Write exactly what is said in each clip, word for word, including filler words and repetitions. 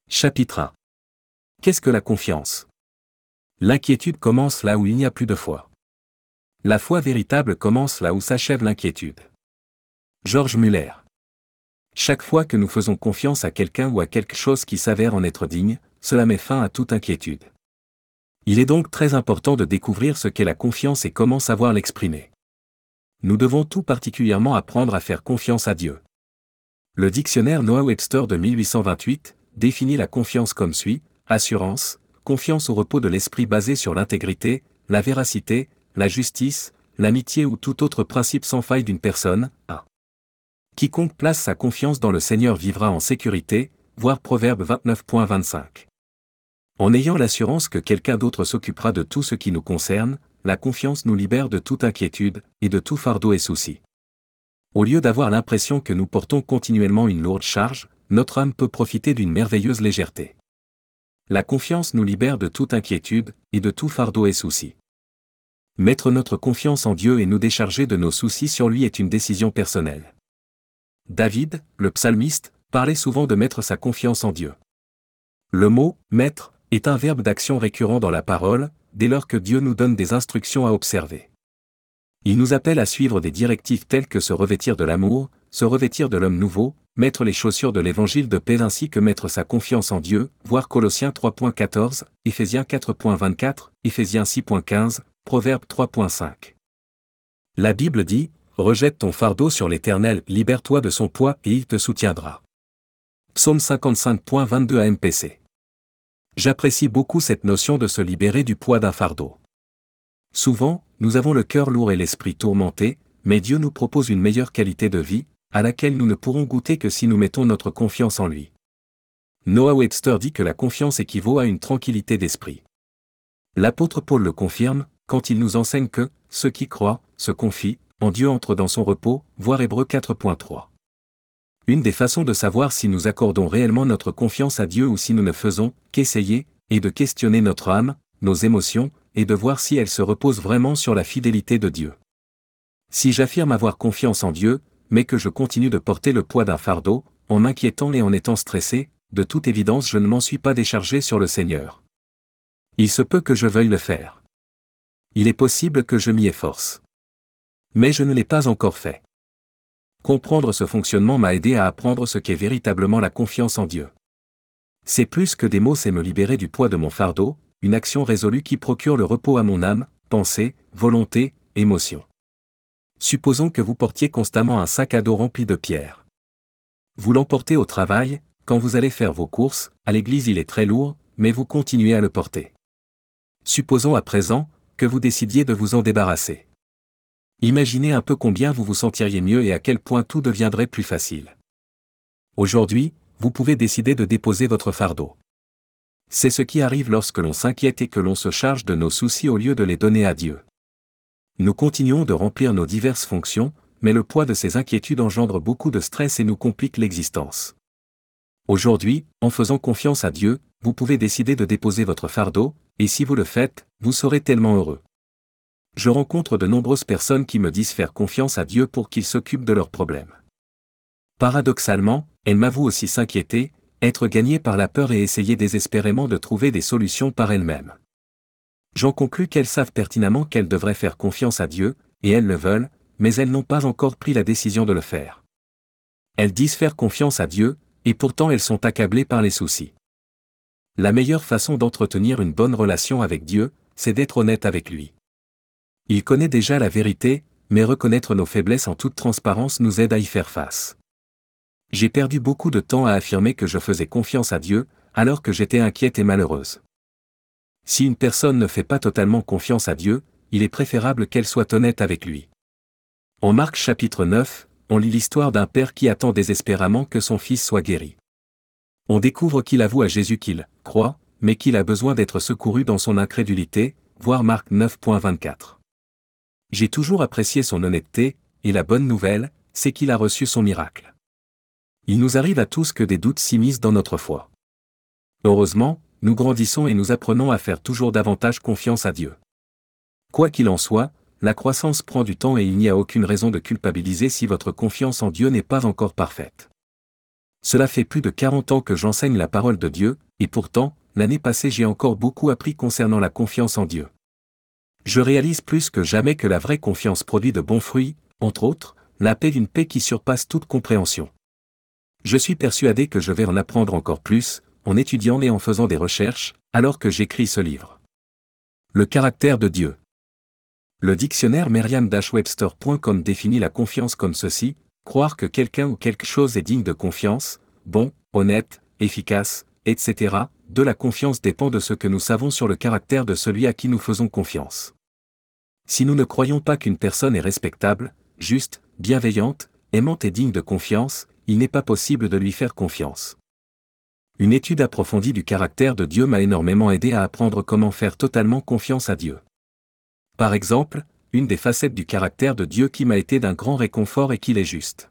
Chapitre un. Qu'est-ce que la confiance? L'inquiétude commence là où il n'y a plus de foi. La foi véritable commence là où s'achève l'inquiétude. George Muller. Chaque fois que nous faisons confiance à quelqu'un ou à quelque chose qui s'avère en être digne, cela met fin à toute inquiétude. Il est donc très important de découvrir ce qu'est la confiance et comment savoir l'exprimer. Nous devons tout particulièrement apprendre à faire confiance à Dieu. Le dictionnaire Noah Webster de mille huit cent vingt-huit définit la confiance comme suit: assurance, confiance au repos de l'esprit basé sur l'intégrité, la véracité, la justice, l'amitié ou tout autre principe sans faille d'une personne. un. Quiconque place sa confiance dans le Seigneur vivra en sécurité, voir Proverbe vingt-neuf vingt-cinq. En ayant l'assurance que quelqu'un d'autre s'occupera de tout ce qui nous concerne, la confiance nous libère de toute inquiétude, et de tout fardeau et souci. Au lieu d'avoir l'impression que nous portons continuellement une lourde charge, notre âme peut profiter d'une merveilleuse légèreté. La confiance nous libère de toute inquiétude, et de tout fardeau et souci. Mettre notre confiance en Dieu et nous décharger de nos soucis sur lui est une décision personnelle. David, le psalmiste, parlait souvent de mettre sa confiance en Dieu. Le mot « mettre » est un verbe d'action récurrent dans la parole, dès lors que Dieu nous donne des instructions à observer. Il nous appelle à suivre des directives telles que se revêtir de l'amour, se revêtir de l'homme nouveau, mettre les chaussures de l'évangile de paix ainsi que mettre sa confiance en Dieu, voir Colossiens trois quatorze, Éphésiens quatre vingt-quatre, Éphésiens six quinze, Proverbes trois cinq. La Bible dit: « Rejette ton fardeau sur l'Éternel, libère-toi de son poids et il te soutiendra. » Psaume cinquante-cinq vingt-deux A M P C. J'apprécie beaucoup cette notion de se libérer du poids d'un fardeau. Souvent, nous avons le cœur lourd et l'esprit tourmenté, mais Dieu nous propose une meilleure qualité de vie, à laquelle nous ne pourrons goûter que si nous mettons notre confiance en lui. Noah Webster dit que la confiance équivaut à une tranquillité d'esprit. L'apôtre Paul le confirme, quand il nous enseigne que « ceux qui croient, se confient, en Dieu entrent dans son repos », voir Hébreux quatre trois. Une des façons de savoir si nous accordons réellement notre confiance à Dieu ou si nous ne faisons qu'essayer, est de questionner notre âme, nos émotions, et de voir si elles se reposent vraiment sur la fidélité de Dieu. Si j'affirme avoir confiance en Dieu, mais que je continue de porter le poids d'un fardeau, en m'inquiétant et en étant stressé, de toute évidence je ne m'en suis pas déchargé sur le Seigneur. Il se peut que je veuille le faire. Il est possible que je m'y efforce. Mais je ne l'ai pas encore fait. Comprendre ce fonctionnement m'a aidé à apprendre ce qu'est véritablement la confiance en Dieu. C'est plus que des mots, c'est me libérer du poids de mon fardeau, une action résolue qui procure le repos à mon âme, pensée, volonté, émotion. Supposons que vous portiez constamment un sac à dos rempli de pierres. Vous l'emportez au travail, quand vous allez faire vos courses, à l'église il est très lourd, mais vous continuez à le porter. Supposons à présent que vous décidiez de vous en débarrasser. Imaginez un peu combien vous vous sentiriez mieux et à quel point tout deviendrait plus facile. Aujourd'hui, vous pouvez décider de déposer votre fardeau. C'est ce qui arrive lorsque l'on s'inquiète et que l'on se charge de nos soucis au lieu de les donner à Dieu. Nous continuons de remplir nos diverses fonctions, mais le poids de ces inquiétudes engendre beaucoup de stress et nous complique l'existence. Aujourd'hui, en faisant confiance à Dieu, vous pouvez décider de déposer votre fardeau, et si vous le faites, vous serez tellement heureux. Je rencontre de nombreuses personnes qui me disent faire confiance à Dieu pour qu'il s'occupe de leurs problèmes. Paradoxalement, elles m'avouent aussi s'inquiéter, être gagnées par la peur et essayer désespérément de trouver des solutions par elles-mêmes. J'en conclus qu'elles savent pertinemment qu'elles devraient faire confiance à Dieu, et elles le veulent, mais elles n'ont pas encore pris la décision de le faire. Elles disent faire confiance à Dieu, et pourtant elles sont accablées par les soucis. La meilleure façon d'entretenir une bonne relation avec Dieu, c'est d'être honnête avec lui. Il connaît déjà la vérité, mais reconnaître nos faiblesses en toute transparence nous aide à y faire face. J'ai perdu beaucoup de temps à affirmer que je faisais confiance à Dieu, alors que j'étais inquiète et malheureuse. Si une personne ne fait pas totalement confiance à Dieu, il est préférable qu'elle soit honnête avec lui. En Marc chapitre neuf, on lit l'histoire d'un père qui attend désespérément que son fils soit guéri. On découvre qu'il avoue à Jésus qu'il croit, mais qu'il a besoin d'être secouru dans son incrédulité, voir Marc neuf vingt-quatre. J'ai toujours apprécié son honnêteté, et la bonne nouvelle, c'est qu'il a reçu son miracle. Il nous arrive à tous que des doutes s'immiscent dans notre foi. Heureusement, nous grandissons et nous apprenons à faire toujours davantage confiance à Dieu. Quoi qu'il en soit, la croissance prend du temps et il n'y a aucune raison de culpabiliser si votre confiance en Dieu n'est pas encore parfaite. Cela fait plus de quarante ans que j'enseigne la parole de Dieu, et pourtant, l'année passée j'ai encore beaucoup appris concernant la confiance en Dieu. Je réalise plus que jamais que la vraie confiance produit de bons fruits, entre autres, la paix d'une paix qui surpasse toute compréhension. Je suis persuadé que je vais en apprendre encore plus, en étudiant et en faisant des recherches, alors que j'écris ce livre. Le caractère de Dieu. Le dictionnaire Merriam Webster point com définit la confiance comme ceci: croire que quelqu'un ou quelque chose est digne de confiance, bon, honnête, efficace, et cetera. De la confiance dépend de ce que nous savons sur le caractère de celui à qui nous faisons confiance. Si nous ne croyons pas qu'une personne est respectable, juste, bienveillante, aimante et digne de confiance, il n'est pas possible de lui faire confiance. Une étude approfondie du caractère de Dieu m'a énormément aidé à apprendre comment faire totalement confiance à Dieu. Par exemple, une des facettes du caractère de Dieu qui m'a été d'un grand réconfort est qu'il est juste.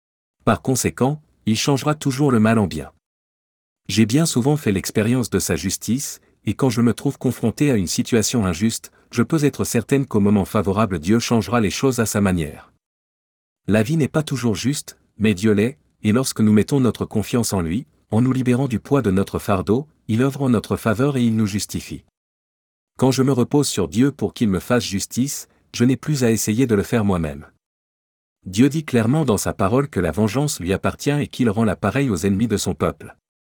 Par conséquent, il changera toujours le mal en bien. J'ai bien souvent fait l'expérience de sa justice, et quand je me trouve confronté à une situation injuste, je peux être certaine qu'au moment favorable Dieu changera les choses à sa manière. La vie n'est pas toujours juste, mais Dieu l'est, et lorsque nous mettons notre confiance en lui, en nous libérant du poids de notre fardeau, il œuvre en notre faveur et il nous justifie. Quand je me repose sur Dieu pour qu'il me fasse justice, je n'ai plus à essayer de le faire moi-même. Dieu dit clairement dans sa parole que la vengeance lui appartient et qu'il rend la pareille aux ennemis de son peuple.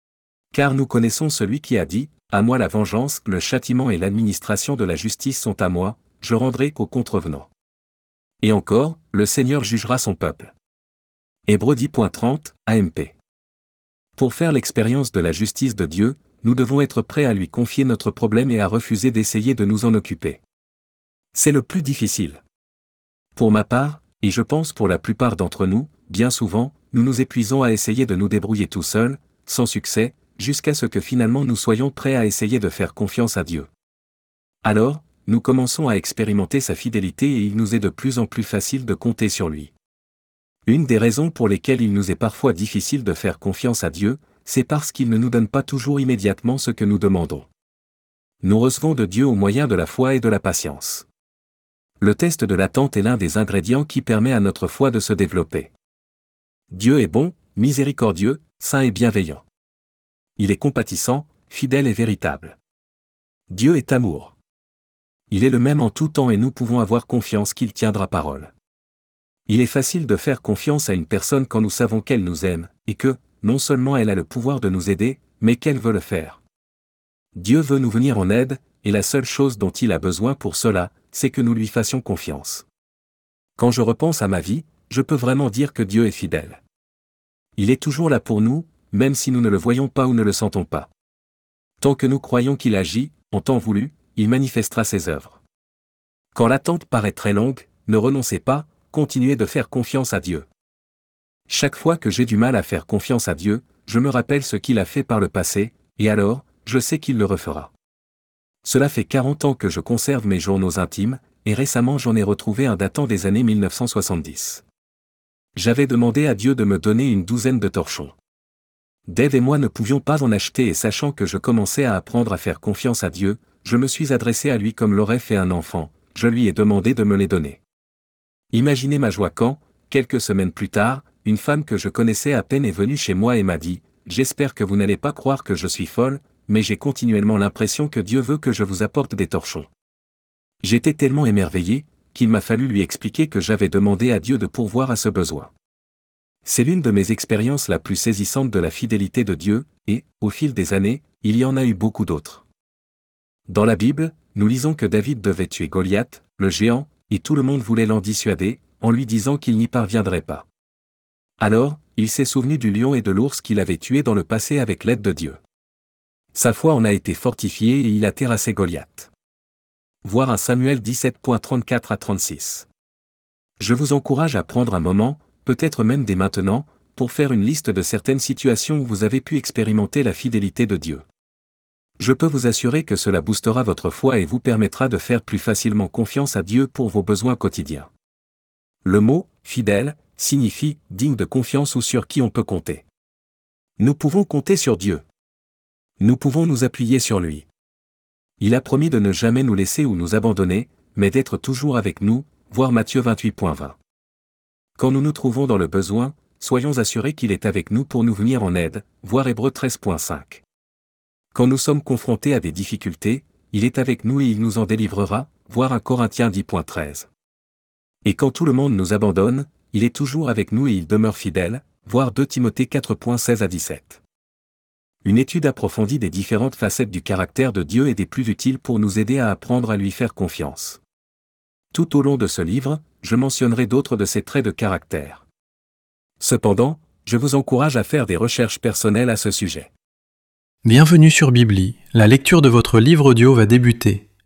Car nous connaissons celui qui a dit: « À moi la vengeance, le châtiment et l'administration de la justice sont à moi, je rendrai aux contrevenants. » Et encore, le Seigneur jugera son peuple. Hébreux dix point trente, A M P. Pour faire l'expérience de la justice de Dieu, nous devons être prêts à lui confier notre problème et à refuser d'essayer de nous en occuper. C'est le plus difficile. Pour ma part, et je pense pour la plupart d'entre nous, bien souvent, nous nous épuisons à essayer de nous débrouiller tout seuls, sans succès, jusqu'à ce que finalement nous soyons prêts à essayer de faire confiance à Dieu. Alors, nous commençons à expérimenter sa fidélité et il nous est de plus en plus facile de compter sur lui. Une des raisons pour lesquelles il nous est parfois difficile de faire confiance à Dieu, c'est parce qu'il ne nous donne pas toujours immédiatement ce que nous demandons. Nous recevons de Dieu au moyen de la foi et de la patience. Le test de l'attente est l'un des ingrédients qui permet à notre foi de se développer. Dieu est bon, miséricordieux, saint et bienveillant. Il est compatissant, fidèle et véritable. Dieu est amour. Il est le même en tout temps et nous pouvons avoir confiance qu'il tiendra parole. Il est facile de faire confiance à une personne quand nous savons qu'elle nous aime, et que, non seulement elle a le pouvoir de nous aider, mais qu'elle veut le faire. Dieu veut nous venir en aide, et la seule chose dont il a besoin pour cela, c'est que nous lui fassions confiance. Quand je repense à ma vie, je peux vraiment dire que Dieu est fidèle. Il est toujours là pour nous, même si nous ne le voyons pas ou ne le sentons pas. Tant que nous croyons qu'il agit, en temps voulu, il manifestera ses œuvres. Quand l'attente paraît très longue, ne renoncez pas, continuez de faire confiance à Dieu. Chaque fois que j'ai du mal à faire confiance à Dieu, je me rappelle ce qu'il a fait par le passé, et alors, je sais qu'il le refera. Cela fait quarante ans que je conserve mes journaux intimes, et récemment j'en ai retrouvé un datant des années mille neuf cent soixante-dix. J'avais demandé à Dieu de me donner une douzaine de torchons. Dave et moi ne pouvions pas en acheter et sachant que je commençais à apprendre à faire confiance à Dieu, je me suis adressé à lui comme l'aurait fait un enfant, je lui ai demandé de me les donner. Imaginez ma joie quand, quelques semaines plus tard, une femme que je connaissais à peine est venue chez moi et m'a dit: « J'espère que vous n'allez pas croire que je suis folle, mais j'ai continuellement l'impression que Dieu veut que je vous apporte des torchons. » J'étais tellement émerveillé, qu'il m'a fallu lui expliquer que j'avais demandé à Dieu de pourvoir à ce besoin. C'est l'une de mes expériences la plus saisissante de la fidélité de Dieu, et, au fil des années, il y en a eu beaucoup d'autres. Dans la Bible, nous lisons que David devait tuer Goliath, le géant, et tout le monde voulait l'en dissuader, en lui disant qu'il n'y parviendrait pas. Alors, il s'est souvenu du lion et de l'ours qu'il avait tués dans le passé avec l'aide de Dieu. Sa foi en a été fortifiée et il a terrassé Goliath. Voir un Samuel dix-sept, trente-quatre à trente-six. Je vous encourage à prendre un moment, peut-être même dès maintenant, pour faire une liste de certaines situations où vous avez pu expérimenter la fidélité de Dieu. Je peux vous assurer que cela boostera votre foi et vous permettra de faire plus facilement confiance à Dieu pour vos besoins quotidiens. Le mot « fidèle » signifie « digne de confiance » ou sur qui on peut compter. Nous pouvons compter sur Dieu. Nous pouvons nous appuyer sur lui. Il a promis de ne jamais nous laisser ou nous abandonner, mais d'être toujours avec nous, voir Matthieu vingt-huit, vingt. Quand nous nous trouvons dans le besoin, soyons assurés qu'il est avec nous pour nous venir en aide, voir Hébreux treize point cinq. Quand nous sommes confrontés à des difficultés, il est avec nous et il nous en délivrera, voir un Corinthiens dix point treize. Et quand tout le monde nous abandonne, il est toujours avec nous et il demeure fidèle, voir deux Timothée quatre point seize à dix-sept. Une étude approfondie des différentes facettes du caractère de Dieu est des plus utiles pour nous aider à apprendre à lui faire confiance. Tout au long de ce livre, je mentionnerai d'autres de ses traits de caractère. Cependant, je vous encourage à faire des recherches personnelles à ce sujet. Bienvenue sur Bibli, la lecture de votre livre audio va débuter.